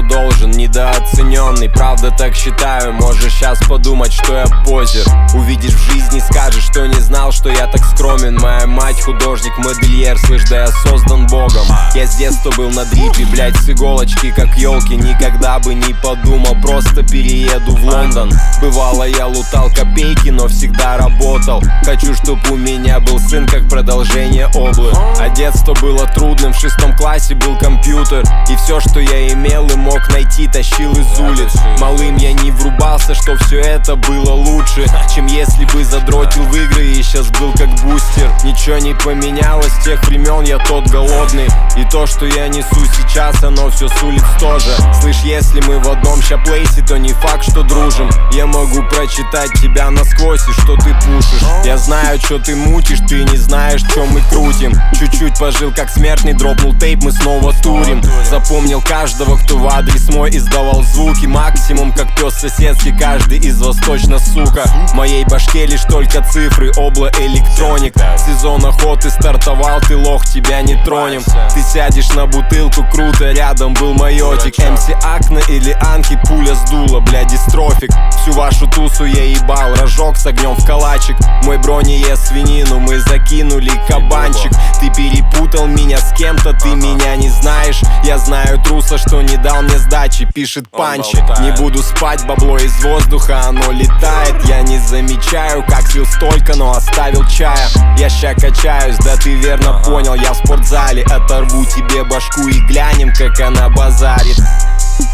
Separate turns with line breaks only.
должен, недооцененный. Правда так считаю, можешь сейчас подумать, что я позер. Увидишь в жизни, скажешь, что не знал, что я так скромен. Моя мать художник-модельер, слышь, да я создан Богом. Я с детства был на дрипе, блять, с иголочки, как елки. Никогда бы не подумал, просто перееду в Лондон. Бывало я лутал копейки, но всегда работал. Хочу, чтоб у меня был сын, как продолжение Облы. А детство было трудным, в 6 классе был компьютер. И все, что я имел и мог найти, тащил из улиц. Малым я не врубался, что все это было лучше, чем если бы задротил в игры и сейчас был как бустер. Ничего не поменялось с тех времен, я тот голодный. И то, что я несу сейчас, оно все с улиц тоже. Слышь, если мы в одном ща плейсе, то не факт, что дружим. Я могу прочитать тебя насквозь и что ты пушишь. Я знаю, что ты мутишь, ты не знаешь, что мы крутим. Чуть-чуть пожил как смертный, дропнул тейп, мы снова турим. Запомнил каждого, кто в адрес мой издавал звуки. Максимум, как пес соседский, каждый из вас точно сука. В моей башке лишь только цифры, обла электроник. Сезон охоты стартовал, ты лох, тебя не тронем. Ты сядешь на бутылку, круто, рядом был майотик. МС Акна или Анки, пуля сдула, бля, дистрофик. Всю вашу тусу я ебал, рожок с огнем в калачик. Мой бро не ест свинину, мы закинули кабанчик. Ты перепутал меня с кем-то, ты меня не знаешь. Я знаю труса, что не дал мне сдачи, пишет панчи. Не буду спать, бабло из воздуха, оно летает. Я не замечаю, как слил столько, но оставил чая. Я ща качаюсь, да ты верно понял, я в спортзале. Оторву тебе башку и глянем, как она базарит.